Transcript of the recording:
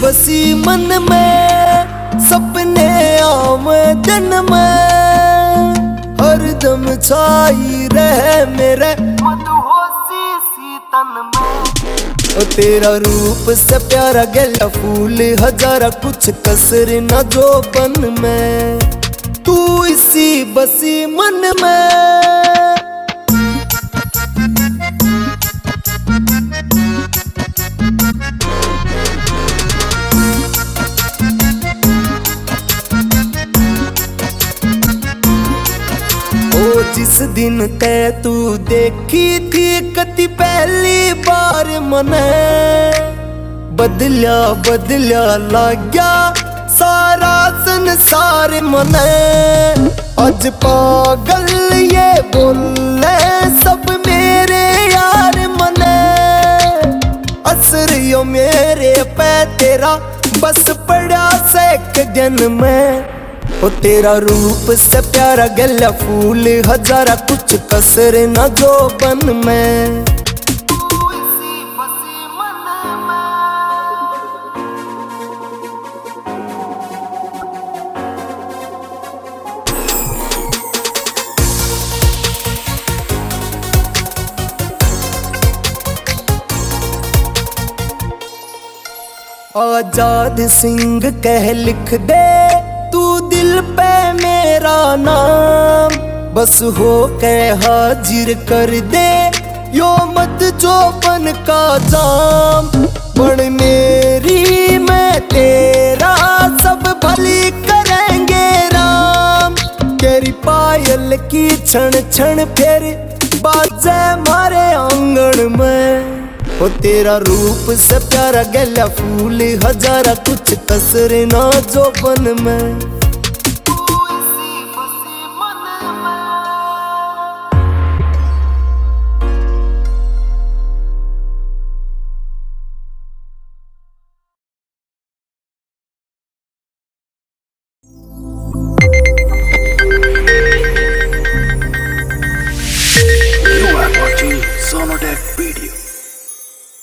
बसी मन में, सपने आमदन में हरदम छाई रहे मेरे मदहोशी सी तन में। ओ तेरा रूप से प्यारा गेला फूल हजारा, कुछ कसर न जोबन में, तू इसी बसी मन में। जिस दिन ते तू देखी थी कति पहली बार मने, बदलिया बदलिया लाग्या सारा संसार मने। आज पागल ये बोले सब मेरे यार मने, असर यो मेरे पे तेरा बस पड़ा सेक दिन में। ओ तेरा रूप से प्यारा गला फूल हजारा, कुछ कसर न जोबन में, तू इसी बसी मन में। आजाद सिंह कह लिख दे तू दिल पे मेरा नाम, बस हो के हाजिर कर दे यो मत जोबन का जाम। बड़ मेरी मैं तेरा सब भली करेंगे राम, तेरी पायल की क्षण क्षण फिर बाजे मारे आंगन में। ओ तेरा रूप से प्यारा गला फूल हजारा, कुछ कसर ना जोबन में, तू इसी बसी मन में। You are watching Sonodec Video.